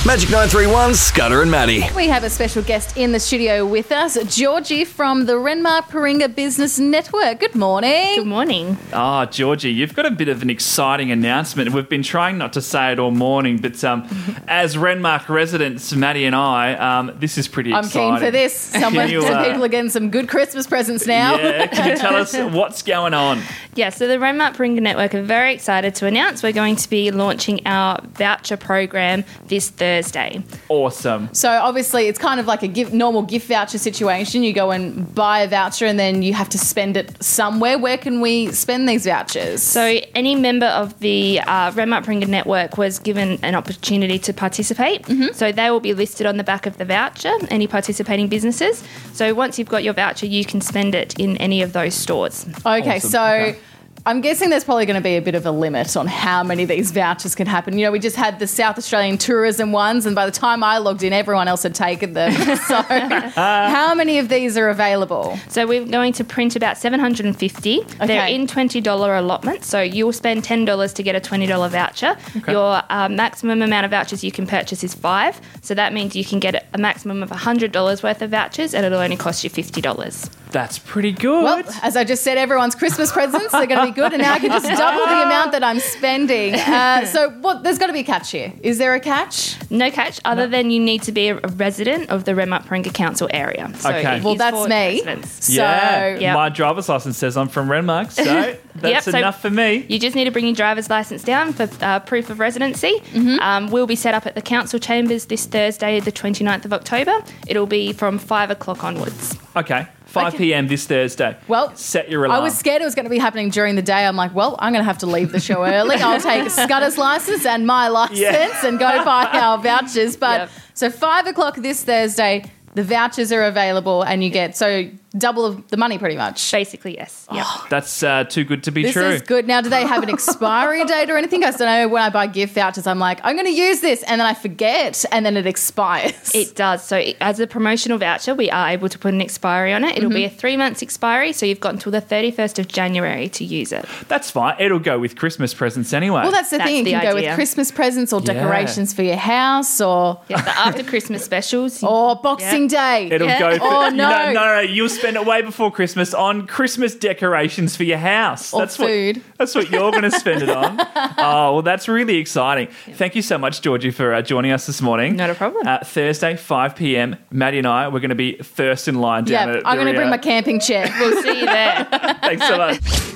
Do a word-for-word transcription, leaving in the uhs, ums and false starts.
Magic nine three one, Scudder and Maddie. We have a special guest in the studio with us, Georgie from the Renmark Paringa Business Network. Good morning. Good morning. Ah, oh, Georgie, you've got a bit of an exciting announcement. We've been trying not to say it all morning, but um, as Renmark residents, Maddie and I, um, this is pretty I'm exciting. keen for this. Someone, you, some uh, people are getting some good Christmas presents now. Yeah, can you tell us what's going on? Yeah, so the Renmark Paringa Network are very excited to announce we're going to be launching our voucher program this Thursday. Awesome. So obviously it's kind of like a gift, normal gift voucher situation. You go and buy a voucher and then you have to spend it somewhere. Where can we spend these vouchers? So any member of the uh, Renmark Paringa Network was given an opportunity to participate. Mm-hmm. So they will be listed on the back of the voucher, any participating businesses. So once you've got your voucher, you can spend it in any of those stores. Okay, Awesome. so Okay. I'm guessing there's probably going to be a bit of a limit on how many of these vouchers can happen. You know, we just had the South Australian tourism ones, and by the time I logged in, everyone else had taken them. So how many of these are available? So we're going to print about seven hundred fifty. Okay. They're in twenty dollars allotments, so you'll spend ten dollars to get a twenty dollars voucher. Okay. Your uh, maximum amount of vouchers you can purchase is five, so that means you can get a maximum of one hundred dollars worth of vouchers, and it'll only cost you fifty dollars. That's pretty good. Well, as I just said, everyone's Christmas presents are going to be good, and now I can just double the amount that I'm spending. Uh, so what? There's got to be a catch here. Is there a catch? No catch, other than you need to be a resident of the Renmark Paringa Council area. So Okay. it Well, is that's for me. residents. yeah. So- Yep. My driver's license says I'm from Renmark, so that's Yep, so- enough for me. You just need to bring your driver's licence down for uh, proof of residency. Mm-hmm. Um, we'll be set up at the council chambers this Thursday, the twenty-ninth of October. It'll be from five o'clock onwards. Okay, five p.m. this Thursday. Well, set your alarm. I was scared it was going to be happening during the day. I'm like, well, I'm going to have to leave the show early. I'll take Scudder's license and my license Yeah. and go buy our vouchers. But Yep. so five o'clock this Thursday, the vouchers are available and you get so double of the money pretty much. Basically, yes. Yep. That's uh, too good to be This true. is good. Now, do they have an expiry date or anything? I don't know. When I buy gift vouchers, I'm like, I'm going to use this, and then I forget, and then it expires. It does. So it, as a promotional voucher, we are able to put an expiry on it. It'll be a three months expiry, so you've got until the thirty-first of January to use it. That's fine. It'll go with Christmas presents anyway. Well, that's the That's thing. the You can go with idea. Christmas presents or Yeah. decorations for your house or Yeah, the after Christmas specials. or Boxing Day. It'll Yeah. go for Oh, no. no. no, no, you'll spend it way before Christmas on Christmas decorations for your house. Or that's food. What, that's what you're going to spend it on. Oh, well, that's really exciting. Thank you so much, Georgie, for uh, joining us this morning. Not a problem. Uh, Thursday, five p.m. Maddie and I, we're going to be first in line down Yeah, at I'm going to the, bring uh, my camping chair. We'll see you there. Thanks so much.